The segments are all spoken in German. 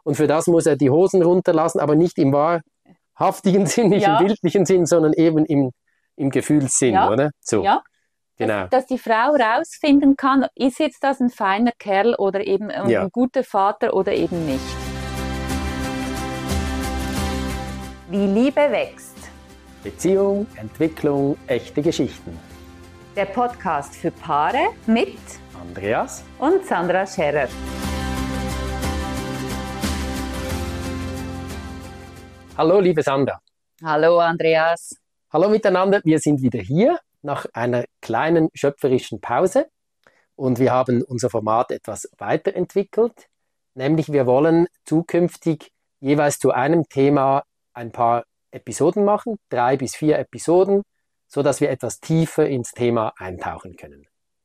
Und für das muss er die Hosen runterlassen, aber nicht im wahrhaftigen Sinn, nicht im bildlichen Sinn, sondern eben im Gefühlssinn, oder? So, ja. genau. Dass die Frau rausfinden kann, ist jetzt das ein feiner Kerl oder eben ein guter Vater oder eben nicht. Wie Liebe wächst. Beziehung, Entwicklung, echte Geschichten. Der Podcast für Paare mit Andreas und Sandra Scherrer. Hallo, liebe Sandra. Hallo, Andreas. Hallo miteinander, wir sind wieder hier nach einer kleinen schöpferischen Pause und wir haben unser Format etwas weiterentwickelt, nämlich wir wollen zukünftig jeweils zu einem Thema ein paar Episoden machen, 3 bis 4 Episoden, sodass wir etwas tiefer ins Thema eintauchen können.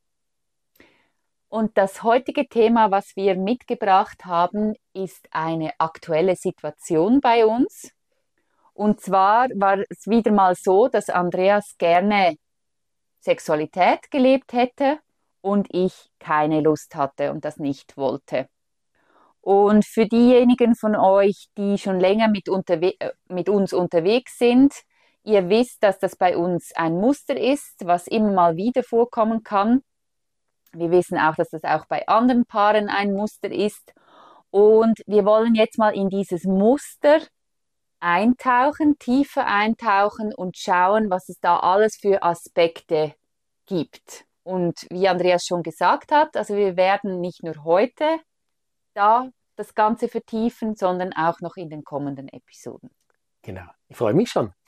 Und das heutige Thema, was wir mitgebracht haben, ist eine aktuelle Situation bei uns. Und zwar war es wieder mal so, dass Andreas gerne Sexualität gelebt hätte und ich keine Lust hatte und das nicht wollte. Und für diejenigen von euch, die schon länger mit uns unterwegs sind, ihr wisst, dass das bei uns ein Muster ist, was immer mal wieder vorkommen kann. Wir wissen auch, dass das auch bei anderen Paaren ein Muster ist. Und wir wollen jetzt mal in dieses Muster eintauchen, tiefer eintauchen und schauen, was es da alles für Aspekte gibt. Und wie Andreas schon gesagt hat, also wir werden nicht nur heute da das Ganze vertiefen, sondern auch noch in den kommenden Episoden. Genau, ich freue mich schon.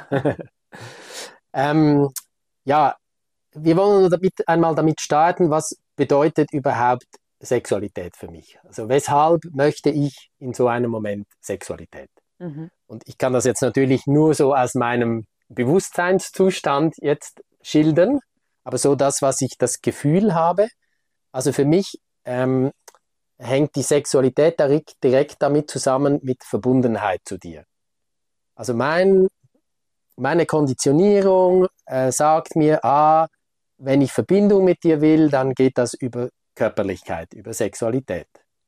Wir wollen einmal damit starten, was bedeutet überhaupt Sexualität für mich? Also weshalb möchte ich in so einem Moment Sexualität? Mhm. Und ich kann das jetzt natürlich nur so aus meinem Bewusstseinszustand jetzt schildern, aber so das, was ich das Gefühl habe. Also für mich hängt die Sexualität direkt damit zusammen mit Verbundenheit zu dir. Also meine Konditionierung sagt mir, wenn ich Verbindung mit dir will, dann geht das über Körperlichkeit, über Sexualität.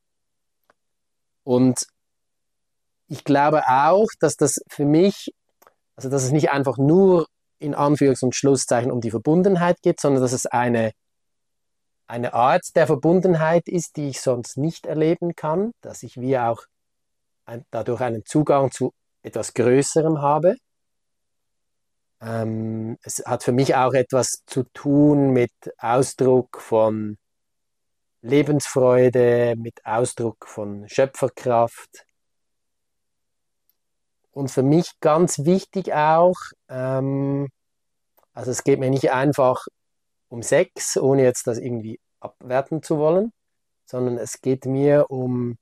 Und ich glaube auch, dass das für mich, also dass es nicht einfach nur in Anführungs- und Schlusszeichen um die Verbundenheit geht, sondern dass es eine Art der Verbundenheit ist, die ich sonst nicht erleben kann, dass ich wie auch dadurch einen Zugang zu etwas Größerem habe. Es hat für mich auch etwas zu tun mit Ausdruck von Lebensfreude, mit Ausdruck von Schöpferkraft. Und für mich ganz wichtig auch, also es geht mir nicht einfach um Sex, ohne jetzt das irgendwie abwerten zu wollen, sondern es geht mir um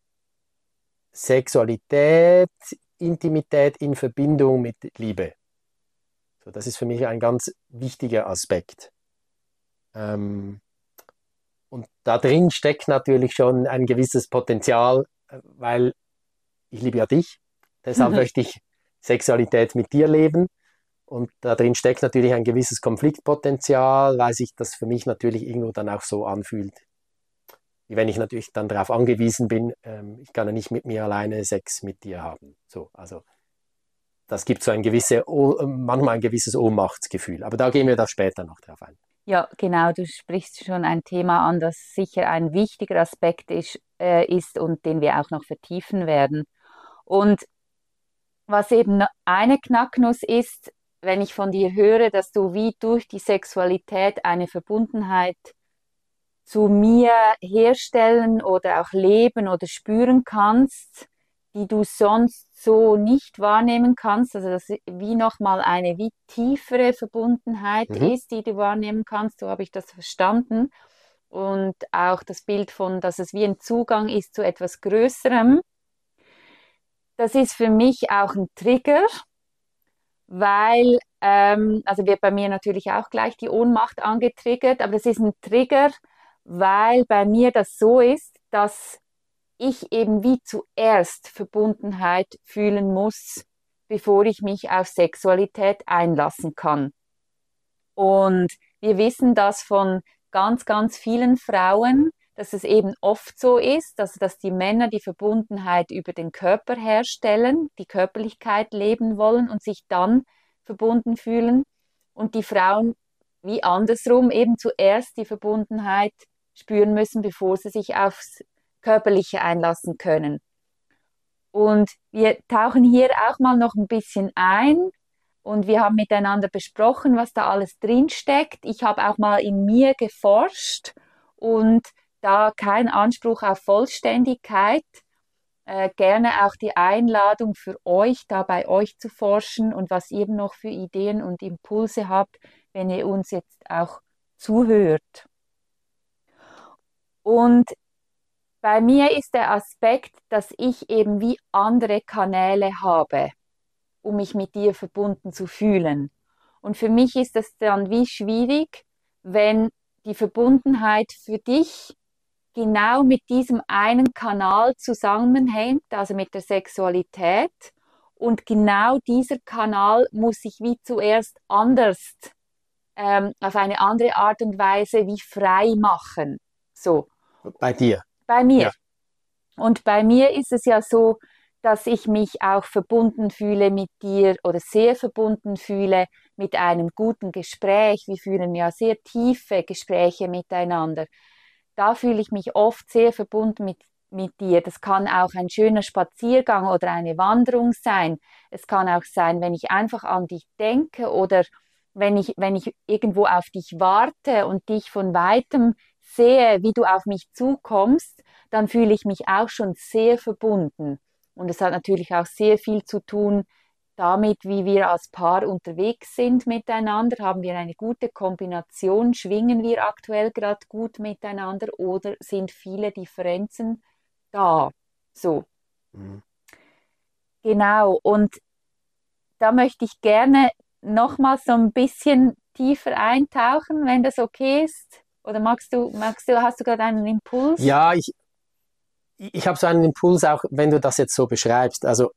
Sexualität, Intimität in Verbindung mit Liebe. So, das ist für mich ein ganz wichtiger Aspekt. Und da drin steckt natürlich schon ein gewisses Potenzial, weil ich liebe ja dich, deshalb möchte ich Sexualität mit dir leben. Und da drin steckt natürlich ein gewisses Konfliktpotenzial, weil sich das für mich natürlich irgendwo dann auch so anfühlt, wie wenn ich natürlich dann darauf angewiesen bin, ich kann ja nicht mit mir alleine Sex mit dir haben. So, also das gibt so manchmal ein gewisses Ohnmachtsgefühl. Aber da gehen wir da später noch drauf ein. Ja, genau, du sprichst schon ein Thema an, das sicher ein wichtiger Aspekt ist und den wir auch noch vertiefen werden. Und was eben eine Knacknuss ist, wenn ich von dir höre, dass du wie durch die Sexualität eine Verbundenheit zu mir herstellen oder auch leben oder spüren kannst, die du sonst so nicht wahrnehmen kannst, also dass wie nochmal eine wie tiefere Verbundenheit ist, die du wahrnehmen kannst, so habe ich das verstanden. Und auch das Bild von, dass es wie ein Zugang ist zu etwas Größerem. Das ist für mich auch ein Trigger, weil, also wird bei mir natürlich auch gleich die Ohnmacht angetriggert, aber das ist ein Trigger, weil bei mir das so ist, dass ich eben wie zuerst Verbundenheit fühlen muss, bevor ich mich auf Sexualität einlassen kann. Und wir wissen das von ganz, ganz vielen Frauen, dass es eben oft so ist, dass die Männer die Verbundenheit über den Körper herstellen, die Körperlichkeit leben wollen und sich dann verbunden fühlen und die Frauen wie andersrum eben zuerst die Verbundenheit spüren müssen, bevor sie sich aufs Körperliche einlassen können. Und wir tauchen hier auch mal noch ein bisschen ein und wir haben miteinander besprochen, was da alles drinsteckt. Ich habe auch mal in mir geforscht und da kein Anspruch auf Vollständigkeit, gerne auch die Einladung für euch, da bei euch zu forschen und was ihr noch für Ideen und Impulse habt, wenn ihr uns jetzt auch zuhört. Und bei mir ist der Aspekt, dass ich eben wie andere Kanäle habe, um mich mit dir verbunden zu fühlen. Und für mich ist es dann wie schwierig, wenn die Verbundenheit für dich genau mit diesem einen Kanal zusammenhängt, also mit der Sexualität. Und genau dieser Kanal muss sich wie zuerst anders, auf eine andere Art und Weise wie frei machen. So. Bei dir. Bei mir. Ja. Und bei mir ist es ja so, dass ich mich auch verbunden fühle mit dir oder sehr verbunden fühle mit einem guten Gespräch. Wir führen ja sehr tiefe Gespräche miteinander. Da fühle ich mich oft sehr verbunden mit dir. Das kann auch ein schöner Spaziergang oder eine Wanderung sein. Es kann auch sein, wenn ich einfach an dich denke oder wenn ich irgendwo auf dich warte und dich von weitem sehe, wie du auf mich zukommst, dann fühle ich mich auch schon sehr verbunden. Und es hat natürlich auch sehr viel zu tun damit, wie wir als Paar unterwegs sind miteinander. Haben wir eine gute Kombination? Schwingen wir aktuell gerade gut miteinander oder sind viele Differenzen da? So. Mhm. Genau. Und da möchte ich gerne nochmal so ein bisschen tiefer eintauchen, wenn das okay ist. Oder hast du gerade einen Impuls? Ja, ich habe so einen Impuls, auch wenn du das jetzt so beschreibst. Also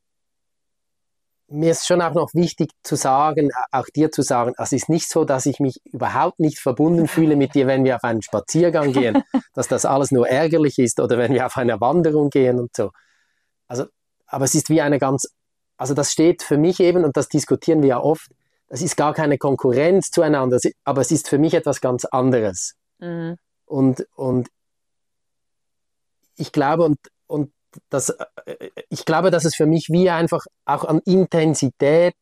mir ist schon auch noch wichtig zu sagen, auch dir zu sagen, es ist nicht so, dass ich mich überhaupt nicht verbunden fühle mit dir, wenn wir auf einen Spaziergang gehen, dass das alles nur ärgerlich ist oder wenn wir auf eine Wanderung gehen und so. Also, aber es ist wie eine also das steht für mich eben, und das diskutieren wir ja oft, das ist gar keine Konkurrenz zueinander, aber es ist für mich etwas ganz anderes. Mhm. Und ich glaube, ich glaube, dass es für mich wie einfach auch an Intensität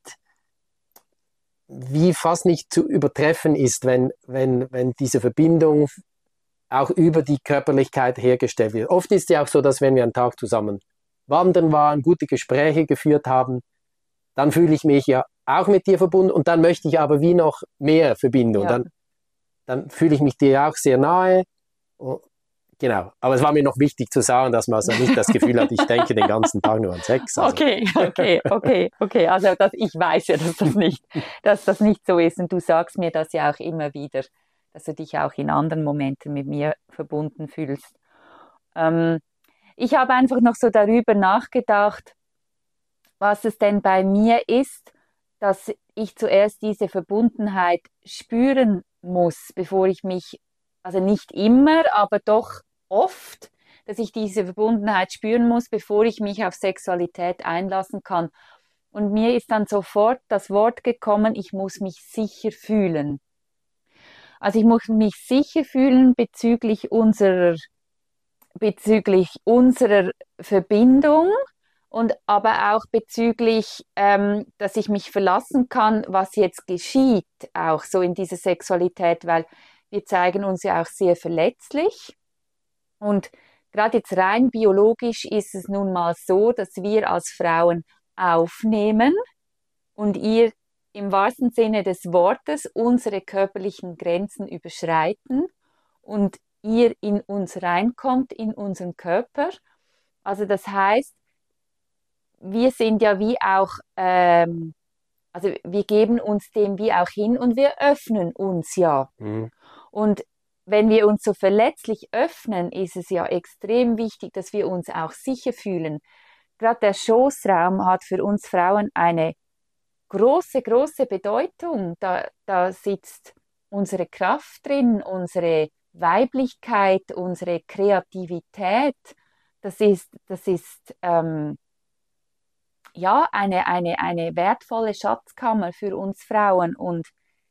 wie fast nicht zu übertreffen ist, wenn diese Verbindung auch über die Körperlichkeit hergestellt wird. Oft ist es ja auch so, dass wenn wir einen Tag zusammen wandern waren, gute Gespräche geführt haben, dann fühle ich mich ja auch mit dir verbunden und dann möchte ich aber wie noch mehr Verbindung. Ja. Dann fühle ich mich dir auch sehr nahe. Genau, aber es war mir noch wichtig zu sagen, dass man also nicht das Gefühl hat, ich denke den ganzen Tag nur an Sex. Also. Okay. Also ich weiß ja, dass das nicht so ist und du sagst mir das ja auch immer wieder, dass du dich auch in anderen Momenten mit mir verbunden fühlst. Ich habe einfach noch so darüber nachgedacht, was es denn bei mir ist, dass ich zuerst diese Verbundenheit spüren muss, bevor ich mich, also nicht immer, aber doch oft, dass ich diese Verbundenheit spüren muss, bevor ich mich auf Sexualität einlassen kann. Und mir ist dann sofort das Wort gekommen, ich muss mich sicher fühlen. Also ich muss mich sicher fühlen bezüglich unserer Verbindung und aber auch bezüglich, dass ich mich verlassen kann, was jetzt geschieht, auch so in dieser Sexualität, weil wir zeigen uns ja auch sehr verletzlich. Und gerade jetzt rein biologisch ist es nun mal so, dass wir als Frauen aufnehmen und ihr im wahrsten Sinne des Wortes unsere körperlichen Grenzen überschreiten und ihr in uns reinkommt, in unseren Körper. Also das heißt, wir sind ja wie auch, also wir geben uns dem wie auch hin und wir öffnen uns ja. Mhm. Und wenn wir uns so verletzlich öffnen, ist es ja extrem wichtig, dass wir uns auch sicher fühlen. Gerade der Schoßraum hat für uns Frauen eine große Bedeutung. Da sitzt unsere Kraft drin, unsere Weiblichkeit, unsere Kreativität, das ist ja eine wertvolle Schatzkammer für uns Frauen. Und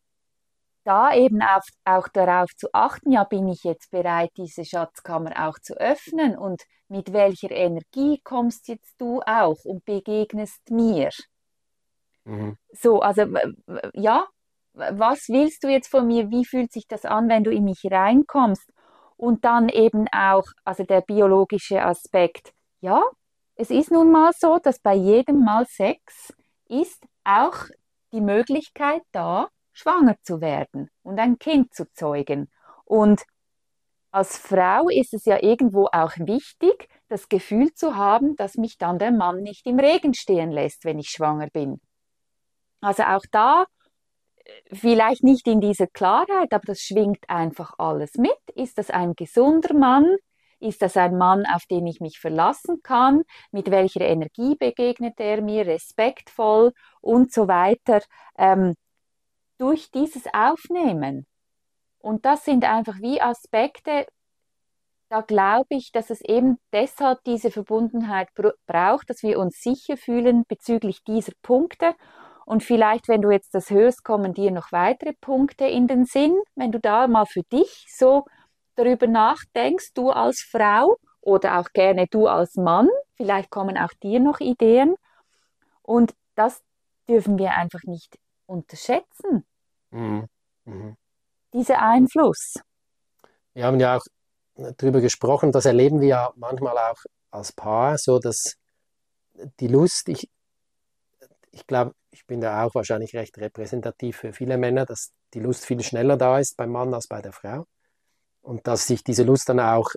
da eben auch darauf zu achten, ja, bin ich jetzt bereit, diese Schatzkammer auch zu öffnen und mit welcher Energie kommst jetzt du auch und begegnest mir? Mhm. So, also ja, was willst du jetzt von mir? Wie fühlt sich das an, wenn du in mich reinkommst? Und dann eben auch, also der biologische Aspekt. Ja, es ist nun mal so, dass bei jedem Mal Sex ist auch die Möglichkeit da, schwanger zu werden und ein Kind zu zeugen. Und als Frau ist es ja irgendwo auch wichtig, das Gefühl zu haben, dass mich dann der Mann nicht im Regen stehen lässt, wenn ich schwanger bin. Also auch da vielleicht nicht in dieser Klarheit, aber das schwingt einfach alles mit. Ist das ein gesunder Mann? Ist das ein Mann, auf den ich mich verlassen kann? Mit welcher Energie begegnet er mir? Respektvoll und so weiter. Durch dieses Aufnehmen. Und das sind einfach wie Aspekte, da glaube ich, dass es eben deshalb diese Verbundenheit braucht, dass wir uns sicher fühlen bezüglich dieser Punkte. Und vielleicht, wenn du jetzt das hörst, kommen dir noch weitere Punkte in den Sinn, wenn du da mal für dich so darüber nachdenkst, du als Frau oder auch gerne du als Mann, vielleicht kommen auch dir noch Ideen. Und das dürfen wir einfach nicht unterschätzen, Mhm. Mhm. dieser Einfluss. Wir haben ja auch darüber gesprochen, das erleben wir ja manchmal auch als Paar, so dass die Lust, ich glaube, ich bin da auch wahrscheinlich recht repräsentativ für viele Männer, dass die Lust viel schneller da ist beim Mann als bei der Frau und dass sich diese Lust dann auch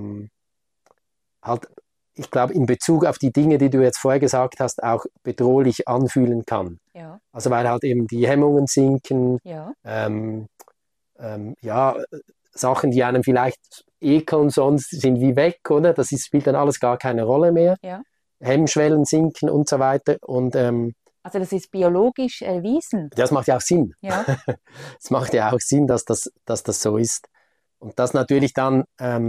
halt, ich glaube, in Bezug auf die Dinge, die du jetzt vorher gesagt hast, auch bedrohlich anfühlen kann. Ja, Also weil halt eben die Hemmungen sinken, ja, ja, Sachen, die einem vielleicht ekeln sonst, sind wie weg, oder? Spielt dann alles gar keine Rolle mehr. ja. Hemmschwellen sinken und so weiter. Und Also das ist biologisch erwiesen. das macht ja auch Sinn. Ja, Es macht ja auch Sinn, dass das so ist. Und das natürlich dann,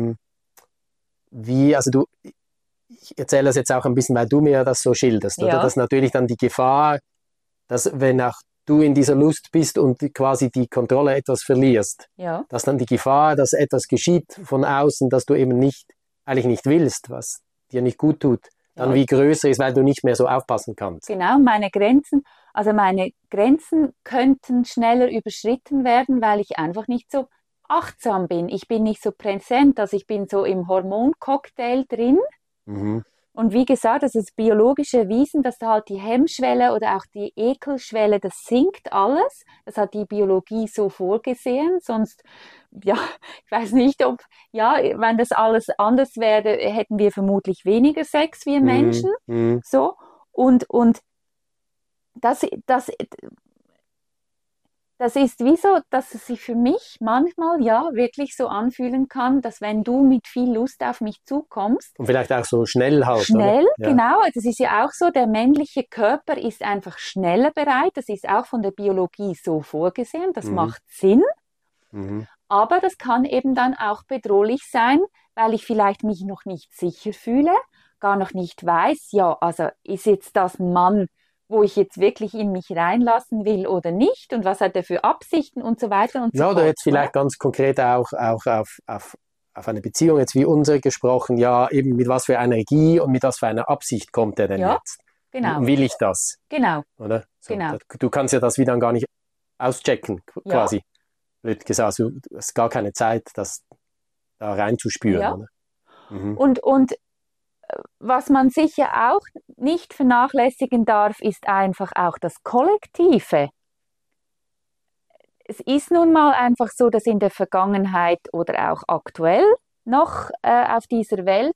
also ich erzähle das jetzt auch ein bisschen, weil du mir das so schilderst, oder? ja, Dass natürlich dann die Gefahr, dass wenn auch du in dieser Lust bist und quasi die Kontrolle etwas verlierst, ja, dass dann die Gefahr, dass etwas geschieht von außen, das du eben eigentlich nicht willst, was dir nicht gut tut, dann ja. wie größer ist, weil du nicht mehr so aufpassen kannst. Genau, also meine Grenzen könnten schneller überschritten werden, weil ich einfach nicht so achtsam bin. Ich bin nicht so präsent, also ich bin so im Hormoncocktail drin. Mhm. Und wie gesagt, das ist biologisch erwiesen, dass da halt die Hemmschwelle oder auch die Ekelschwelle, das sinkt alles. Das hat die Biologie so vorgesehen. Sonst, ja, ich weiß nicht, ob, ja, wenn das alles anders wäre, hätten wir vermutlich weniger Sex, wir Mhm. Menschen. Mhm. So. Und das, das ist wie so, dass es sich für mich manchmal ja wirklich so anfühlen kann, dass wenn du mit viel Lust auf mich zukommst, Und vielleicht auch so schnell halt, oder? schnell, Ja. genau, das ist ja auch so, der männliche Körper ist einfach schneller bereit, das ist auch von der Biologie so vorgesehen, das Mhm. macht Sinn, Mhm. aber das kann eben dann auch bedrohlich sein, weil ich vielleicht mich noch nicht sicher fühle, gar noch nicht weiß, ja, also ist jetzt das ein Mann, wo ich jetzt wirklich in mich reinlassen will oder nicht und was hat er für Absichten und so weiter und so Ja, oder fort, jetzt oder? vielleicht ganz konkret auch auf eine Beziehung jetzt wie unsere gesprochen, ja, eben mit was für einer Energie und mit was für einer Absicht kommt er denn Ja, jetzt? genau, Will ich das? genau, Oder? So, genau, du kannst ja das wie dann gar nicht auschecken, ja, quasi. Blöd gesagt, du hast gar keine Zeit, das da reinzuspüren, ja. oder? Mhm. Und was man sicher auch nicht vernachlässigen darf, ist einfach auch das Kollektive. Es ist nun mal einfach so, dass in der Vergangenheit oder auch aktuell noch auf dieser Welt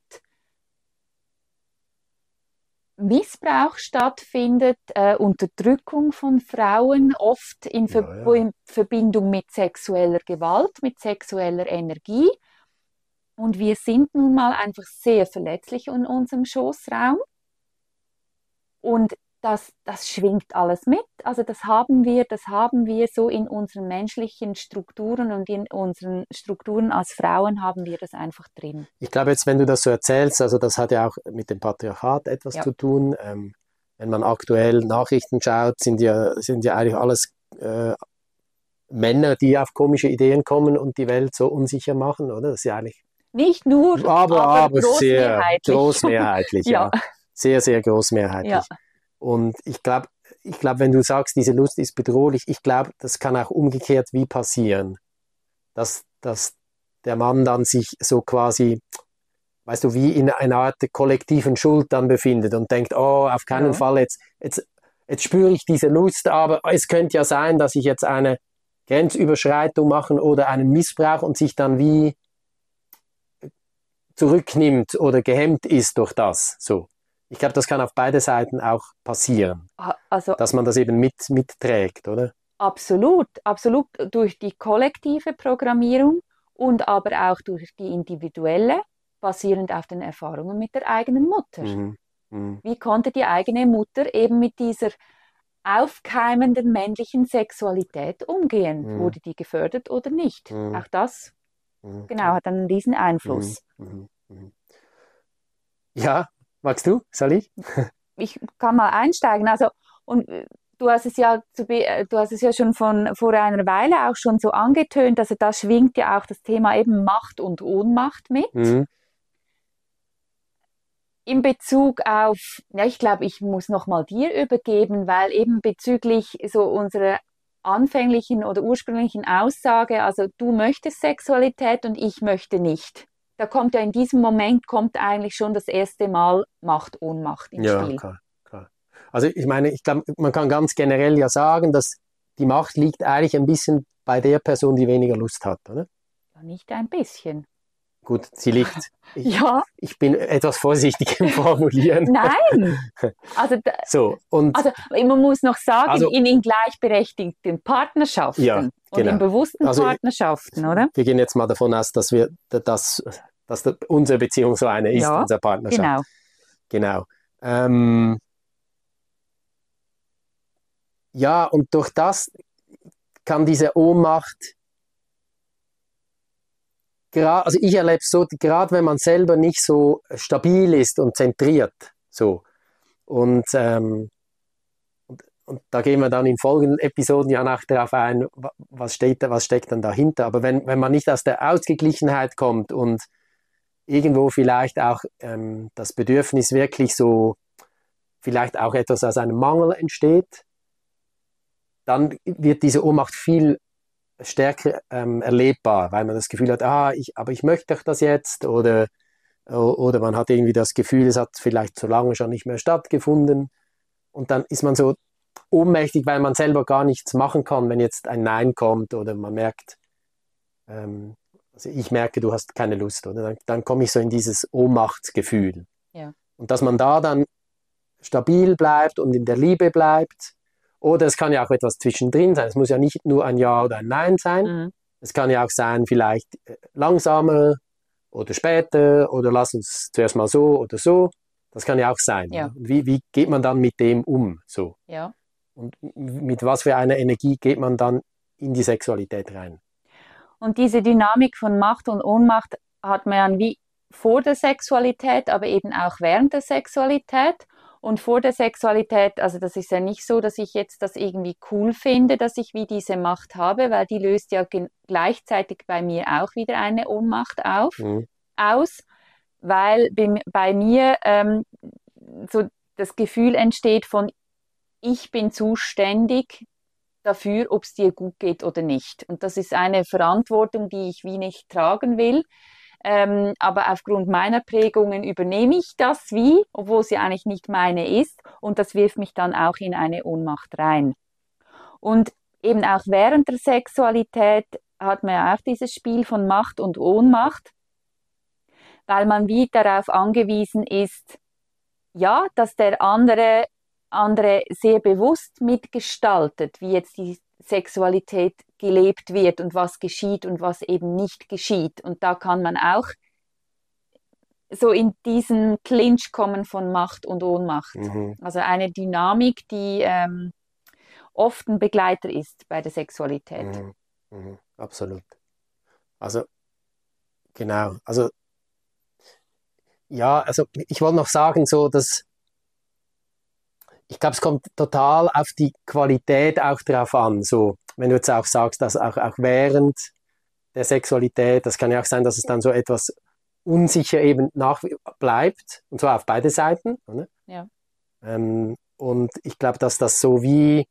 Missbrauch stattfindet, Unterdrückung von Frauen, oft Ja, ja. in Verbindung mit sexueller Gewalt, mit sexueller Energie. Und wir sind nun mal einfach sehr verletzlich in unserem Schoßraum. Und das schwingt alles mit. Also das haben wir so in unseren menschlichen Strukturen und in unseren Strukturen als Frauen haben wir das einfach drin. Ich glaube jetzt, wenn du das so erzählst, also das hat ja auch mit dem Patriarchat etwas Ja. zu tun. Wenn man aktuell Nachrichten schaut, sind ja eigentlich alles Männer, die auf komische Ideen kommen und die Welt so unsicher machen, oder? Das ist ja eigentlich, Nicht nur, aber aber sehr großmehrheitlich. großmehrheitlich, Ja, ja. Sehr, sehr ja, großmehrheitlich. Und ich glaube, wenn du sagst, diese Lust ist bedrohlich, ich glaube, das kann auch umgekehrt wie passieren, dass der Mann dann sich so quasi, weißt du, wie in einer Art kollektiven Schuld dann befindet und denkt, oh, auf keinen ja. Fall, jetzt spüre ich diese Lust, aber es könnte ja sein, dass ich jetzt eine Grenzüberschreitung mache oder einen Missbrauch und sich dann wie zurücknimmt oder gehemmt ist durch das. So. Ich glaube, das kann auf beide Seiten auch passieren, Also dass man das eben mitträgt, oder? absolut, absolut durch die kollektive Programmierung und aber auch durch die individuelle, basierend auf den Erfahrungen mit der eigenen Mutter. Mhm. Mhm. Wie konnte die eigene Mutter eben mit dieser aufkeimenden männlichen Sexualität umgehen? Mhm. Wurde die gefördert oder nicht? Mhm. Auch das, Mhm. genau, hat einen riesen Mhm. Einfluss. Mhm. Mhm. Ja, magst du? Soll ich? Ich kann mal einsteigen. Also, und du hast es ja schon vor einer Weile auch schon so angetönt, also da schwingt ja auch das Thema eben Macht und Ohnmacht mit. Mhm. In Bezug auf, ja, ich glaube, ich muss nochmal dir übergeben, weil eben bezüglich so unserer anfänglichen oder ursprünglichen Aussage, also du möchtest Sexualität und ich möchte nicht. Da kommt ja in diesem Moment kommt eigentlich schon das erste Mal Macht, Ohnmacht ins Ja, Spiel. klar, klar. Also ich meine, ich glaube, man kann ganz generell ja sagen, dass die Macht liegt eigentlich ein bisschen bei der Person, die weniger Lust hat, oder? Ja, nicht ein bisschen. Gut, sie liegt. Ja, Ich bin etwas vorsichtig im Formulieren. nein. Also, So, und also man muss noch sagen, also, in gleichberechtigten ja, Partnerschaften und in genau. bewussten Also Partnerschaften, oder? wir gehen jetzt mal davon aus, dass unsere Beziehung so eine ist, Ja, unsere Partnerschaft. genau. Genau. Ähm, ja, und durch das kann diese Ohnmacht, also ich erlebe es so, gerade wenn man selber nicht so stabil ist und zentriert, so, und, und da gehen wir dann in folgenden Episoden ja noch darauf ein, was steckt dann dahinter. Aber wenn man nicht aus der Ausgeglichenheit kommt und irgendwo vielleicht auch das Bedürfnis wirklich so, vielleicht auch etwas aus einem Mangel entsteht, dann wird diese Ohnmacht viel stärker erlebbar, weil man das Gefühl hat, aber ich möchte doch das jetzt oder man hat irgendwie das Gefühl, es hat vielleicht so lange schon nicht mehr stattgefunden und dann ist man so ohnmächtig, weil man selber gar nichts machen kann, wenn jetzt ein Nein kommt oder man merkt, also ich merke, du hast keine Lust, oder? Dann komme ich so in dieses Ohnmachtsgefühl. Ja. Und dass man da dann stabil bleibt und in der Liebe bleibt. Oder es kann ja auch etwas zwischendrin sein. Es muss ja nicht nur ein Ja oder ein Nein sein. Mhm. Es kann ja auch sein, vielleicht langsamer oder später oder lass uns zuerst mal so oder so. Das kann ja auch sein. Ja. Oder? Wie geht man dann mit dem um? So? Ja. Und mit was für einer Energie geht man dann in die Sexualität rein? Und diese Dynamik von Macht und Ohnmacht hat man ja wie vor der Sexualität, aber eben auch während der Sexualität. Und vor der Sexualität, also das ist ja nicht so, dass ich jetzt das irgendwie cool finde, dass ich wie diese Macht habe, weil die löst ja gleichzeitig bei mir auch wieder eine Ohnmacht aus, weil bei mir so das Gefühl entsteht von, ich bin zuständig dafür, ob es dir gut geht oder nicht. Und das ist eine Verantwortung, die ich wie nicht tragen will. Aber aufgrund meiner Prägungen übernehme ich das wie, obwohl sie eigentlich nicht meine ist. Und das wirft mich dann auch in eine Ohnmacht rein. Und eben auch während der Sexualität hat man ja auch dieses Spiel von Macht und Ohnmacht, weil man wie darauf angewiesen ist, ja, dass der andere sehr bewusst mitgestaltet, wie jetzt die Sexualität gelebt wird und was geschieht und was eben nicht geschieht. Und da kann man auch so in diesen Clinch kommen von Macht und Ohnmacht. Mhm. Also eine Dynamik, die oft ein Begleiter ist bei der Sexualität. Mhm. Mhm. Absolut. Also, genau. Also, ja, also ich wollte noch sagen, so, dass ich glaube, es kommt total auf die Qualität auch drauf an. So, wenn du jetzt auch sagst, dass auch während der Sexualität, das kann ja auch sein, dass es dann so etwas unsicher eben nach bleibt, und zwar auf beide Seiten. Oder? Ja. Und ich glaube, dass das so wie,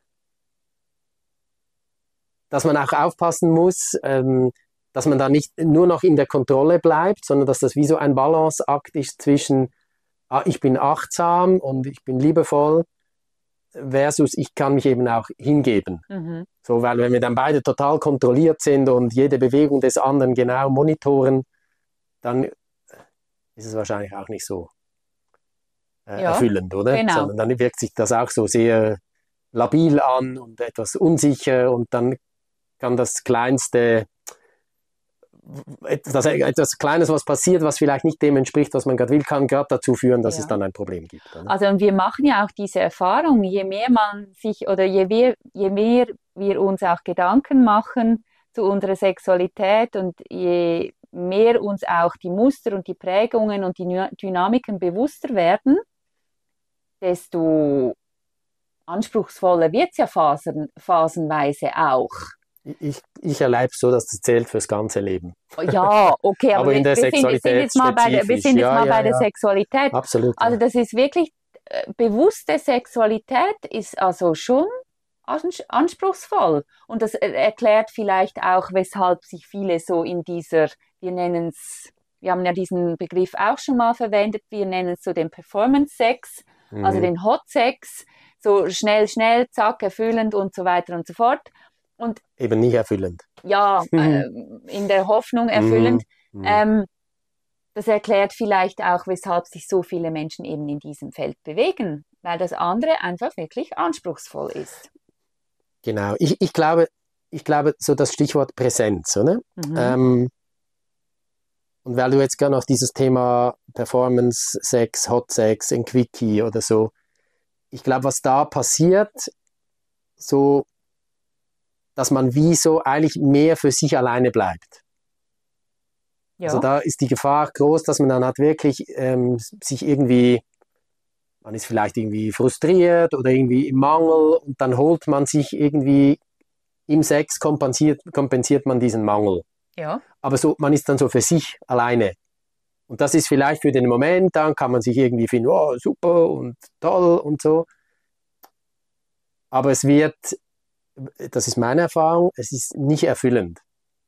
dass man auch aufpassen muss, dass man da nicht nur noch in der Kontrolle bleibt, sondern dass das wie so ein Balanceakt ist zwischen, ich bin achtsam und ich bin liebevoll, versus ich kann mich eben auch hingeben. Mhm. So, weil wenn wir dann beide total kontrolliert sind und jede Bewegung des anderen genau monitoren, dann ist es wahrscheinlich auch nicht so Ja, erfüllend, oder? genau. Sondern dann wirkt sich das auch so sehr labil an und etwas unsicher und dann kann das kleinste, etwas Kleines, was passiert, was vielleicht nicht dem entspricht, was man gerade will, kann gerade dazu führen, dass Ja. es dann ein Problem gibt. Oder? Also und wir machen ja auch diese Erfahrung, je mehr man sich oder je mehr wir uns auch Gedanken machen zu unserer Sexualität und je mehr uns auch die Muster und die Prägungen und die Dynamiken bewusster werden, desto anspruchsvoller wird es ja phasenweise auch. Ich erlebe es so, dass das zählt fürs ganze Leben. Ja, okay, aber Aber in der sind Sexualität jetzt mal wir spezifisch. sind jetzt mal bei der Ja, Sexualität. absolut. Also Ja. das ist wirklich, bewusste Sexualität ist also schon anspruchsvoll. Und das erklärt vielleicht auch, weshalb sich viele so in dieser, wir haben ja diesen Begriff auch schon mal verwendet, wir nennen es so den Performance-Sex, also den Hot-Sex, so schnell, schnell, zack, erfüllend und so weiter und so fort. Und Eben nicht erfüllend. ja, in der Hoffnung erfüllend. Das erklärt vielleicht auch, weshalb sich so viele Menschen eben in diesem Feld bewegen, weil das andere einfach wirklich anspruchsvoll ist. Genau. Ich glaube, so das Stichwort Präsenz, oder? Und weil du jetzt gerne auf dieses Thema Performance, Sex, Hot Sex, ein Quickie oder so, ich glaube, was da passiert, so, dass man wie so eigentlich mehr für sich alleine bleibt. Ja. Also da ist die Gefahr groß, dass man dann halt wirklich sich irgendwie, man ist vielleicht irgendwie frustriert oder irgendwie im Mangel und dann holt man sich irgendwie im Sex, kompensiert man diesen Mangel. Ja. Aber so, man ist dann so für sich alleine. Und das ist vielleicht für den Moment, dann kann man sich irgendwie finden, oh, super und toll und so. Aber es wird, das ist meine Erfahrung, es ist nicht erfüllend.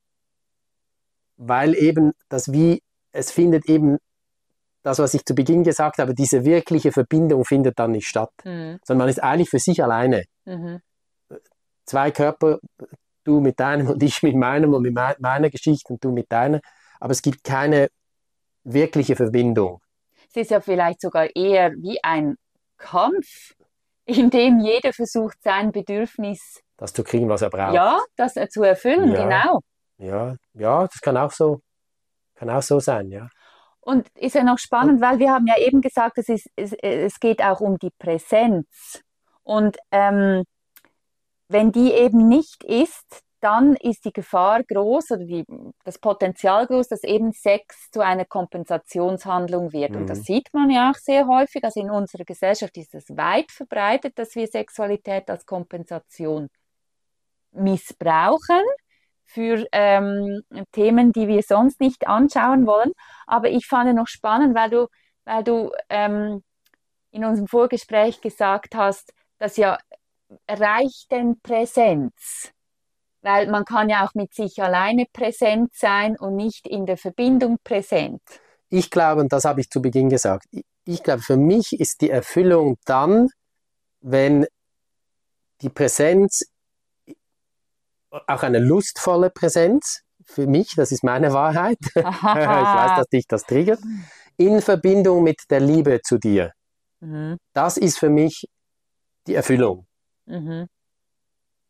Weil eben es findet eben das, was ich zu Beginn gesagt habe, diese wirkliche Verbindung findet dann nicht statt. Sondern man ist eigentlich für sich alleine. Zwei Körper, du mit deinem und ich mit meinem und mit meiner Geschichte und du mit deiner. Aber es gibt keine wirkliche Verbindung. Es ist ja vielleicht sogar eher wie ein Kampf, in dem jeder versucht, sein Bedürfnis das zu kriegen, was er braucht. Ja, das zu erfüllen, Ja. genau. Ja, das kann auch so sein, ja. Und ist ja noch spannend, weil wir haben ja eben gesagt, es geht auch um die Präsenz. Und wenn die eben nicht ist, dann ist die Gefahr groß oder das Potenzial groß, dass eben Sex zu einer Kompensationshandlung wird. Und das sieht man ja auch sehr häufig. Also in unserer Gesellschaft ist es weit verbreitet, dass wir Sexualität als Kompensation missbrauchen für Themen, die wir sonst nicht anschauen wollen. Aber ich fand es noch spannend, weil du in unserem Vorgespräch gesagt hast, dass ja reicht denn Präsenz? Weil man kann ja auch mit sich alleine präsent sein und nicht in der Verbindung präsent. Ich glaube, und das habe ich zu Beginn gesagt, ich glaube, für mich ist die Erfüllung dann, wenn die Präsenz, auch eine lustvolle Präsenz, für mich, das ist meine Wahrheit, ich weiß, dass dich das triggert, in Verbindung mit der Liebe zu dir. Das ist für mich die Erfüllung.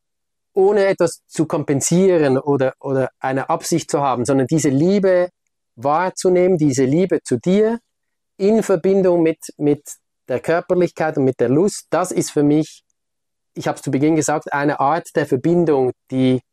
Ohne etwas zu kompensieren oder eine Absicht zu haben, sondern diese Liebe wahrzunehmen, diese Liebe zu dir in Verbindung mit der Körperlichkeit und mit der Lust, das ist für mich, ich habe es zu Beginn gesagt, eine Art der Verbindung, die,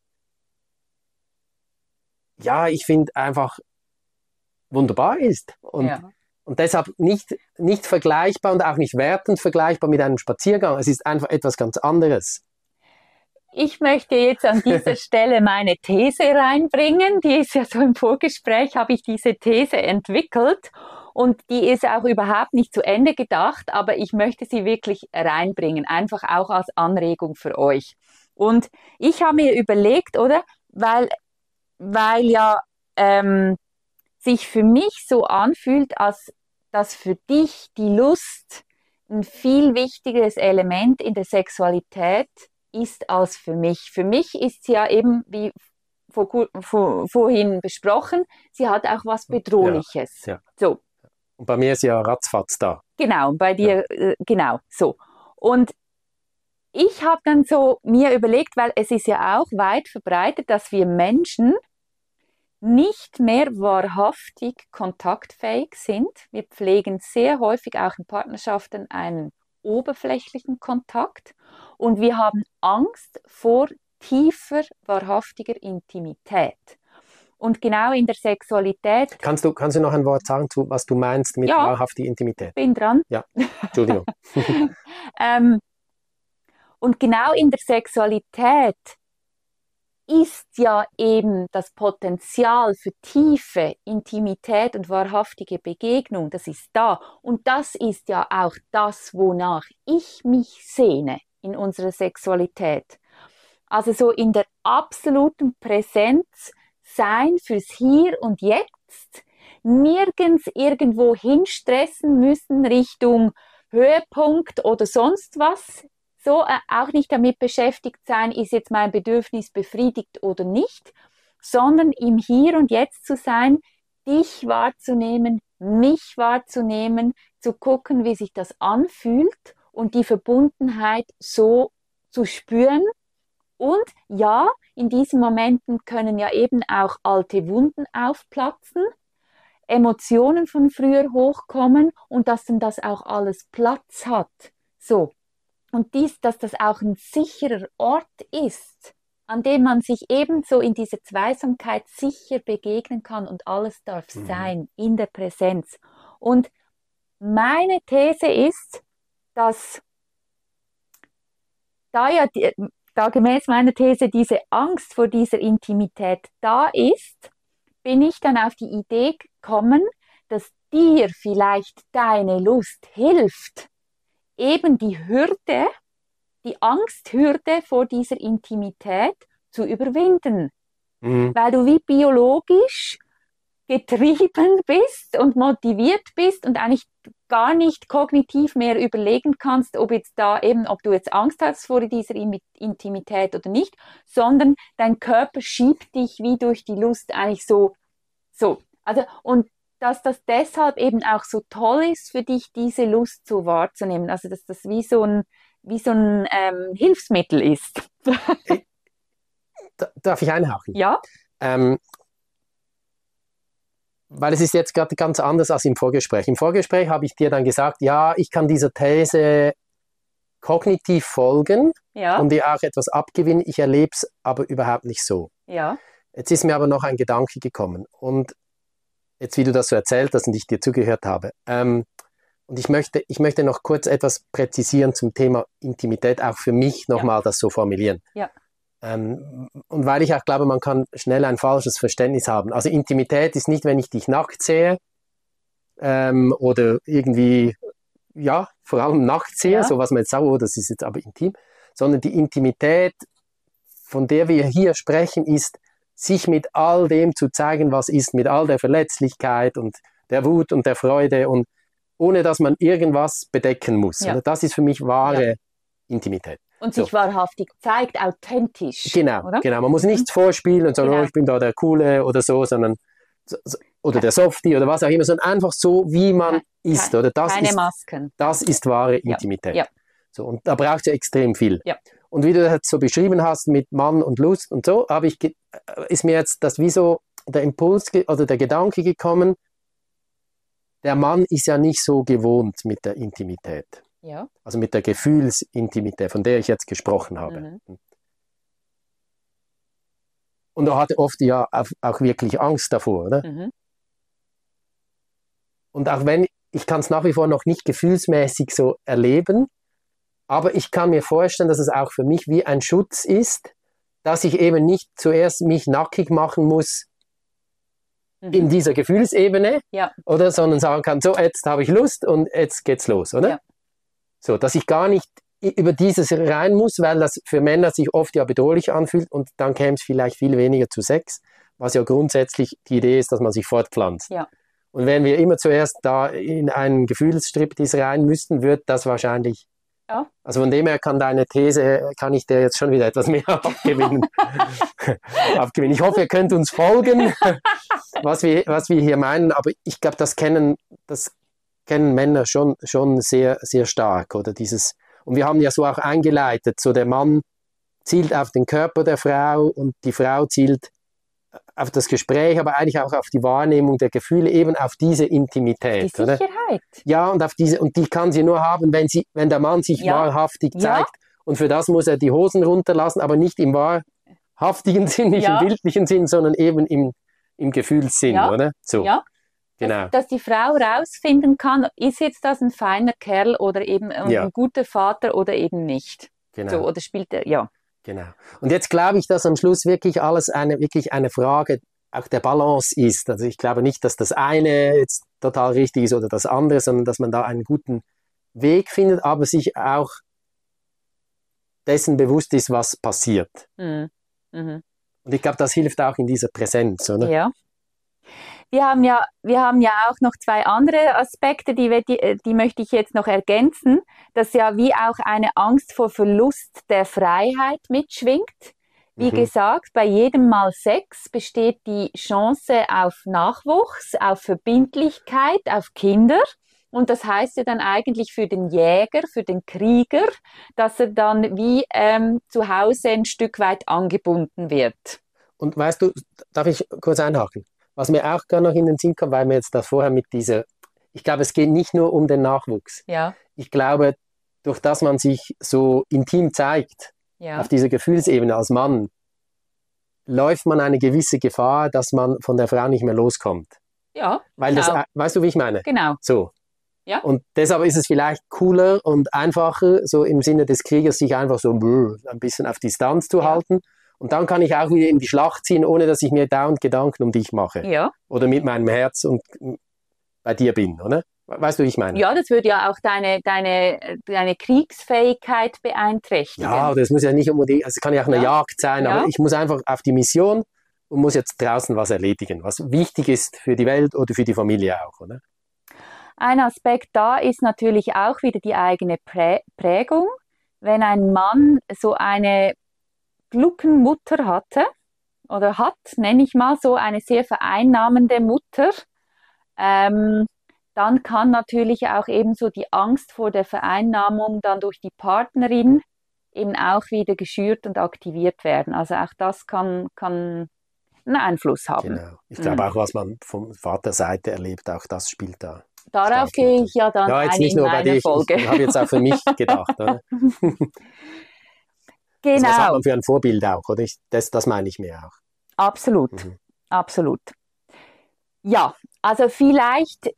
ja, ich finde einfach wunderbar ist. Und deshalb nicht vergleichbar und auch nicht wertend vergleichbar mit einem Spaziergang. Es ist einfach etwas ganz anderes. Ich möchte jetzt an dieser Stelle meine These reinbringen. Die ist ja so im Vorgespräch, habe ich diese These entwickelt und die ist auch überhaupt nicht zu Ende gedacht, aber ich möchte sie wirklich reinbringen, einfach auch als Anregung für euch. Und ich habe mir überlegt, oder, weil ja sich für mich so anfühlt, als dass für dich die Lust ein viel wichtigeres Element in der Sexualität ist als für mich. Für mich ist sie ja eben, wie vorhin besprochen, sie hat auch was Bedrohliches. Ja. So. Und bei mir ist ja ratzfatz da. Genau, bei dir, genau, so. Und ich habe dann so mir überlegt, weil es ist ja auch weit verbreitet, dass wir Menschen nicht mehr wahrhaftig kontaktfähig sind. Wir pflegen sehr häufig auch in Partnerschaften einen oberflächlichen Kontakt und wir haben Angst vor tiefer, wahrhaftiger Intimität. Und genau in der Sexualität... Kannst du noch ein Wort sagen, was du meinst mit wahrhaftiger Intimität? Bin dran. Ja, Entschuldigung. Und genau in der Sexualität ist ja eben das Potenzial für tiefe Intimität und wahrhaftige Begegnung, das ist da. Und das ist ja auch das, wonach ich mich sehne in unserer Sexualität. Also so in der absoluten Präsenz sein fürs Hier und Jetzt, nirgends irgendwo hinstressen müssen Richtung Höhepunkt oder sonst was. So auch nicht damit beschäftigt sein, ist jetzt mein Bedürfnis befriedigt oder nicht, sondern im Hier und Jetzt zu sein, dich wahrzunehmen, mich wahrzunehmen, zu gucken, wie sich das anfühlt und die Verbundenheit so zu spüren. Und ja, in diesen Momenten können ja eben auch alte Wunden aufplatzen, Emotionen von früher hochkommen und dass dann das auch alles Platz hat. So. Und dass das auch ein sicherer Ort ist, an dem man sich ebenso in dieser Zweisamkeit sicher begegnen kann und alles darf sein in der Präsenz. Und meine These ist, dass da gemäß meiner These diese Angst vor dieser Intimität da ist, bin ich dann auf die Idee gekommen, dass dir vielleicht deine Lust hilft, eben die Hürde, die Angsthürde vor dieser Intimität zu überwinden. Weil du wie biologisch getrieben bist und motiviert bist und eigentlich gar nicht kognitiv mehr überlegen kannst, ob du jetzt Angst hast vor dieser Intimität oder nicht, sondern dein Körper schiebt dich wie durch die Lust eigentlich so. Also, und dass das deshalb eben auch so toll ist für dich, diese Lust so wahrzunehmen. Also dass das wie so ein Hilfsmittel ist. Darf ich einhaken? Ja. Weil es ist jetzt gerade ganz anders als im Vorgespräch. Im Vorgespräch habe ich dir dann gesagt, ja, ich kann dieser These kognitiv folgen und dir auch etwas abgewinnen. Ich erlebe es aber überhaupt nicht so. Ja. Jetzt ist mir aber noch ein Gedanke gekommen. Und jetzt, wie du das so erzählt hast und ich dir zugehört habe. Und ich möchte noch kurz etwas präzisieren zum Thema Intimität, auch für mich nochmal das so formulieren. Ja. Und weil ich auch glaube, man kann schnell ein falsches Verständnis haben. Also Intimität ist nicht, wenn ich dich nackt sehe oder irgendwie, ja, vor allem nackt sehe, so was man jetzt sagt, oh, das ist jetzt aber intim, sondern die Intimität, von der wir hier sprechen, ist, sich mit all dem zu zeigen, was ist, mit all der Verletzlichkeit und der Wut und der Freude und ohne, dass man irgendwas bedecken muss. Ja. Das ist für mich wahre Intimität. Und sich wahrhaftig zeigt, authentisch. Genau, oder? Genau. Man muss nichts vorspielen und sagen, oh, ich bin da der Coole oder so, sondern oder der Softie oder was auch immer, sondern einfach so, wie man ist. Oder keine Masken. Das ist wahre Intimität. Ja. So, und da braucht es ja extrem viel. Ja. Und wie du das so beschrieben hast mit Mann und Lust und so, ist mir jetzt das wie so der Impuls oder der Gedanke gekommen, der Mann ist ja nicht so gewohnt mit der Intimität. Ja. Also mit der Gefühlsintimität, von der ich jetzt gesprochen habe. Und er hatte oft ja auch wirklich Angst davor, oder? Und auch wenn, ich kann es nach wie vor noch nicht gefühlsmäßig so erleben, aber ich kann mir vorstellen, dass es auch für mich wie ein Schutz ist, dass ich eben nicht zuerst mich nackig machen muss in dieser Gefühlsebene, oder, sondern sagen kann, so, jetzt habe ich Lust und jetzt geht's los, oder? Ja. So, dass ich gar nicht über dieses rein muss, weil das für Männer sich oft ja bedrohlich anfühlt und dann käme es vielleicht viel weniger zu Sex, was ja grundsätzlich die Idee ist, dass man sich fortpflanzt. Ja. Und wenn wir immer zuerst da in einen Gefühlsstriptease rein müssten, wird das wahrscheinlich... Ja. Also von dem her kann ich dir jetzt schon wieder etwas mehr abgewinnen. Ich hoffe, ihr könnt uns folgen, was wir hier meinen, aber ich glaube, das kennen Männer schon sehr, sehr stark, oder dieses, und wir haben ja so auch eingeleitet, so der Mann zielt auf den Körper der Frau und die Frau zielt auf das Gespräch, aber eigentlich auch auf die Wahrnehmung der Gefühle, eben auf diese Intimität. Die Sicherheit. Oder? Ja, und die kann sie nur haben, wenn der Mann sich wahrhaftig zeigt. Und für das muss er die Hosen runterlassen, aber nicht im wahrhaftigen Sinn, nicht im bildlichen Sinn, sondern eben im Gefühlssinn, oder? So. Ja. Genau. Dass die Frau rausfinden kann, ist jetzt das ein feiner Kerl oder eben ein guter Vater oder eben nicht. Genau. So, oder spielt er, Genau. Und jetzt glaube ich, dass am Schluss wirklich alles eine Frage auch der Balance ist. Also ich glaube nicht, dass das eine jetzt total richtig ist oder das andere, sondern dass man da einen guten Weg findet, aber sich auch dessen bewusst ist, was passiert. Und ich glaube, das hilft auch in dieser Präsenz, oder? Ja. Wir haben ja auch noch zwei andere Aspekte, die möchte ich jetzt noch ergänzen, dass ja wie auch eine Angst vor Verlust der Freiheit mitschwingt. Wie gesagt, bei jedem Mal Sex besteht die Chance auf Nachwuchs, auf Verbindlichkeit, auf Kinder. Und das heißt ja dann eigentlich für den Jäger, für den Krieger, dass er dann wie zu Hause ein Stück weit angebunden wird. Und weißt du, darf ich kurz einhaken? Was mir auch gar noch in den Sinn kommt, weil mir jetzt das vorher ich glaube, es geht nicht nur um den Nachwuchs. Ja. Ich glaube, durch das man sich so intim zeigt, auf dieser Gefühlsebene als Mann, läuft man eine gewisse Gefahr, dass man von der Frau nicht mehr loskommt. Ja. Weil weißt du, wie ich meine? Genau. So. Ja. Und deshalb ist es vielleicht cooler und einfacher, so im Sinne des Kriegers, sich einfach so ein bisschen auf Distanz zu halten. Und dann kann ich auch wieder in die Schlacht ziehen, ohne dass ich mir dauernd Gedanken um dich mache. Ja. Oder mit meinem Herz und bei dir bin, oder? Weißt du, wie ich meine? Ja, das würde ja auch deine Kriegsfähigkeit beeinträchtigen. Ja, das muss ja nicht unbedingt, also es kann ja auch eine Jagd sein, aber ich muss einfach auf die Mission und muss jetzt draußen was erledigen, was wichtig ist für die Welt oder für die Familie auch, oder? Ein Aspekt da ist natürlich auch wieder die eigene Prägung. Wenn ein Mann so eine Gluckenmutter hatte oder hat, nenne ich mal so, eine sehr vereinnahmende Mutter, dann kann natürlich auch ebenso die Angst vor der Vereinnahmung dann durch die Partnerin eben auch wieder geschürt und aktiviert werden. Also auch das kann einen Einfluss haben. Genau. Ich glaube auch, was man von Vaterseite erlebt, auch das spielt da. Darauf gehe ich ja dann jetzt nicht nur bei dir, Folge. Ich habe jetzt auch für mich gedacht. Oder? Genau. Also was hat man für ein Vorbild auch, oder? Das meine ich mir auch. Absolut, absolut. Ja, also vielleicht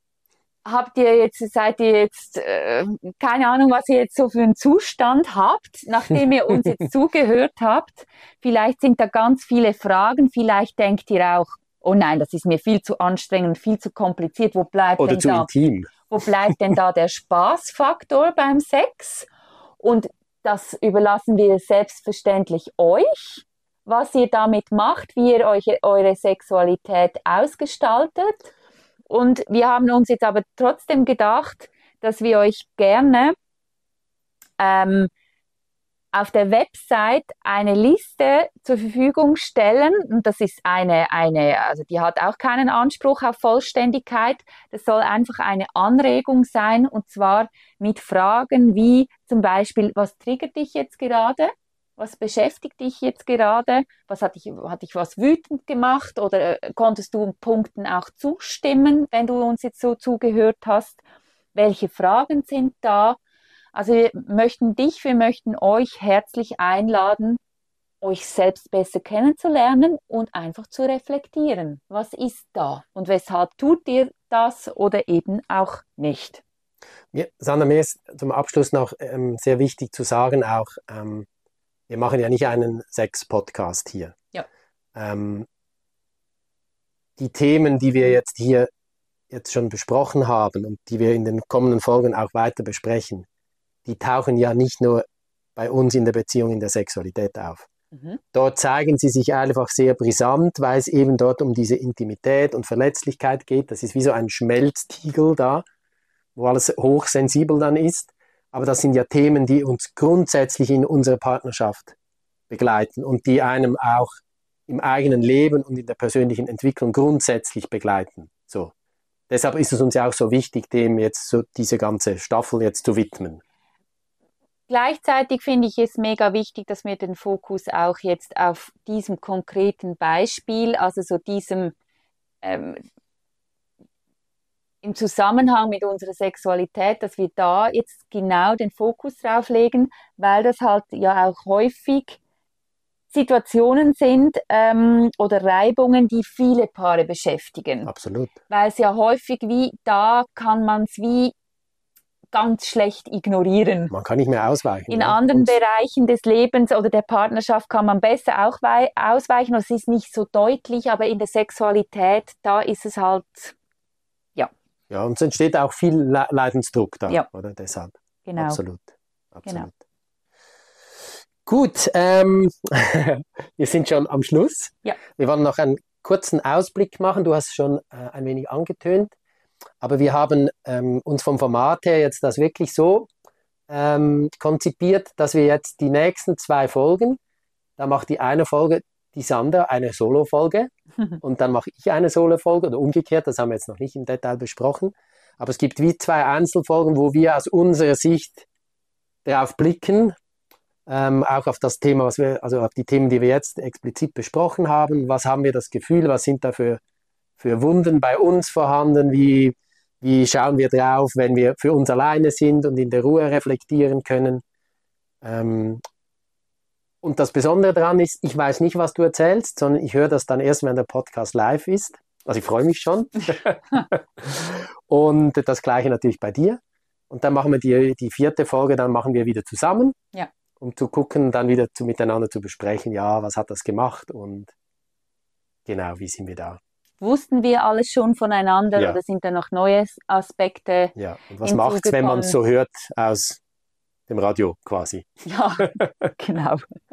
seid ihr jetzt, keine Ahnung, was ihr jetzt so für einen Zustand habt, nachdem ihr uns jetzt zugehört habt. Vielleicht sind da ganz viele Fragen, vielleicht denkt ihr auch, oh nein, das ist mir viel zu anstrengend, viel zu kompliziert, wo bleibt intim. Wo bleibt denn da der Spaßfaktor beim Sex? Und das überlassen wir selbstverständlich euch, was ihr damit macht, wie ihr eure Sexualität ausgestaltet. Und wir haben uns jetzt aber trotzdem gedacht, dass wir euch gerne auf der Website eine Liste zur Verfügung stellen. Und das ist also die hat auch keinen Anspruch auf Vollständigkeit. Das soll einfach eine Anregung sein, und zwar mit Fragen wie zum Beispiel, was triggert dich jetzt gerade? Was beschäftigt dich jetzt gerade? Hat dich was wütend gemacht oder konntest du Punkten auch zustimmen, wenn du uns jetzt so zugehört hast? Welche Fragen sind da? Also wir möchten euch herzlich einladen, euch selbst besser kennenzulernen und einfach zu reflektieren. Was ist da und weshalb tut ihr das oder eben auch nicht? Sandra, mir ist zum Abschluss noch sehr wichtig zu sagen, auch wir machen ja nicht einen Sex-Podcast hier. Ja. Die Themen, die wir jetzt hier schon besprochen haben und die wir in den kommenden Folgen auch weiter besprechen, die tauchen ja nicht nur bei uns in der Beziehung, in der Sexualität auf. Dort zeigen sie sich einfach sehr brisant, weil es eben dort um diese Intimität und Verletzlichkeit geht. Das ist wie so ein Schmelztiegel da, wo alles hochsensibel dann ist. Aber das sind ja Themen, die uns grundsätzlich in unserer Partnerschaft begleiten und die einem auch im eigenen Leben und in der persönlichen Entwicklung grundsätzlich begleiten. So. Deshalb ist es uns ja auch so wichtig, dem jetzt so diese ganze Staffel jetzt zu widmen. Gleichzeitig finde ich es mega wichtig, dass wir den Fokus auch jetzt auf diesem konkreten Beispiel, also so diesem im Zusammenhang mit unserer Sexualität, dass wir da jetzt genau den Fokus drauf legen, weil das halt ja auch häufig Situationen sind oder Reibungen, die viele Paare beschäftigen. Absolut. Weil es ja häufig da kann man es wie ganz schlecht ignorieren. Man kann nicht mehr ausweichen. In anderen Bereichen des Lebens oder der Partnerschaft kann man besser auch ausweichen. Es ist nicht so deutlich, aber in der Sexualität, da ist es halt, ja. Ja, und es entsteht auch viel Leidensdruck da, oder? Deshalb. Genau. Absolut. Genau. Gut, wir sind schon am Schluss. Ja. Wir wollen noch einen kurzen Ausblick machen. Du hast schon ein wenig angetönt. Aber wir haben uns vom Format her jetzt das wirklich so konzipiert, dass wir jetzt die nächsten 2 Folgen, da macht die eine Folge die Sandra eine Solo-Folge und dann mache ich eine Solo-Folge oder umgekehrt, das haben wir jetzt noch nicht im Detail besprochen. Aber es gibt wie 2 Einzelfolgen, wo wir aus unserer Sicht darauf blicken, auch auf das Thema, also auf die Themen, die wir jetzt explizit besprochen haben. Was haben wir das Gefühl, was sind da für Wunden bei uns vorhanden, wie schauen wir drauf, wenn wir für uns alleine sind und in der Ruhe reflektieren können. Und das Besondere daran ist, ich weiß nicht, was du erzählst, sondern ich höre das dann erst, wenn der Podcast live ist. Also ich freue mich schon. Und das Gleiche natürlich bei dir. Und dann machen wir die 4. Folge, dann machen wir wieder zusammen, um zu gucken, dann wieder miteinander zu besprechen, ja, was hat das gemacht und genau, wie sind wir da. Wussten wir alles schon voneinander oder sind da noch neue Aspekte? Ja, und was macht es, wenn man es so hört aus dem Radio quasi? Ja, genau.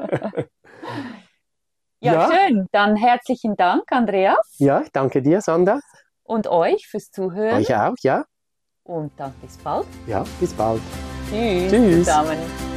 Ja, schön. Dann herzlichen Dank, Andreas. Ja, ich danke dir, Sandra. Und euch fürs Zuhören. Euch auch, ja. Und dann bis bald. Ja, bis bald. Tschüss. Tschüss. Zusammen.